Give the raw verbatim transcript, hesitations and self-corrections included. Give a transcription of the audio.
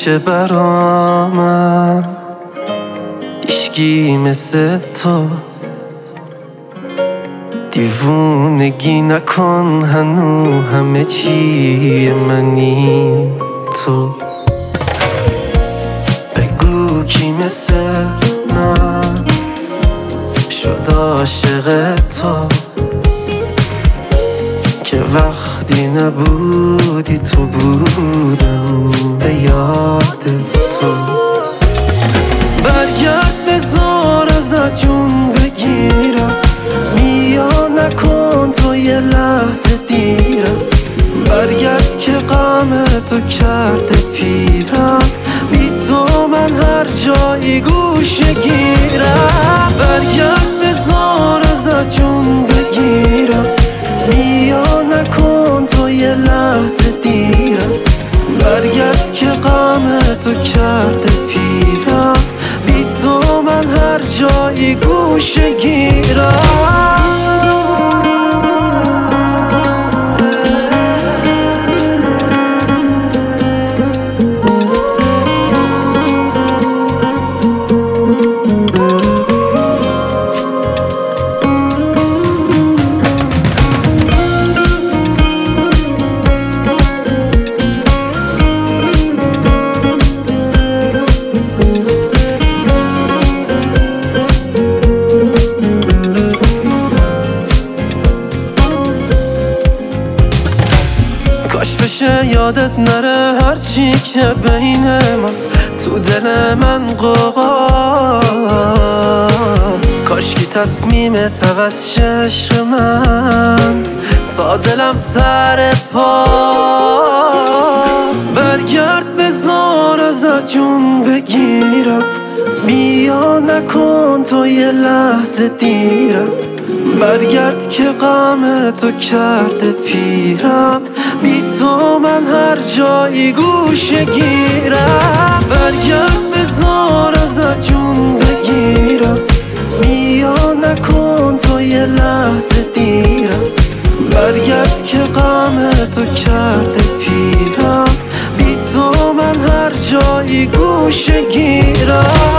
میشه برامن عشقی مثل تو. دیوونگی نکن هنو همه چی منی تو. بگو کی مثل من شد عاشق تو که وقتی نبودی تو بودم به یاد تو. برگرد بذار ازت جون بگیرم، بیا نکن تو یه لحظه دیرم. برگرد که غم تو کرده پیرم، بی تو من هر جایی گوشه گیرم. برگرد بذار ازت جون بگیرم، بیا نکن تو یه لحظه دیرم. برگرد که غم تو کرده پیرم، بی تو من هر جایی گوشه گیرم. کاش بشه یادت نره هرچی که بین ماست تو دل من قوقاست. کاش کی تصمیمت عوض شه عشق من تا دلم سر پا. برگرد بذار ازت جون بگیرم، بیا نکن تو یه لحظه دیرم. برگرد که غم تو کرده پیرم، بی تو من هر جایی گوشه گیرم. برگرد بذار ازت جون بگیرم، بیا نکن تو یه لحظه دیرم. برگرد که غم تو کرده پیرم، بی تو من هر جایی گوشه گیرم.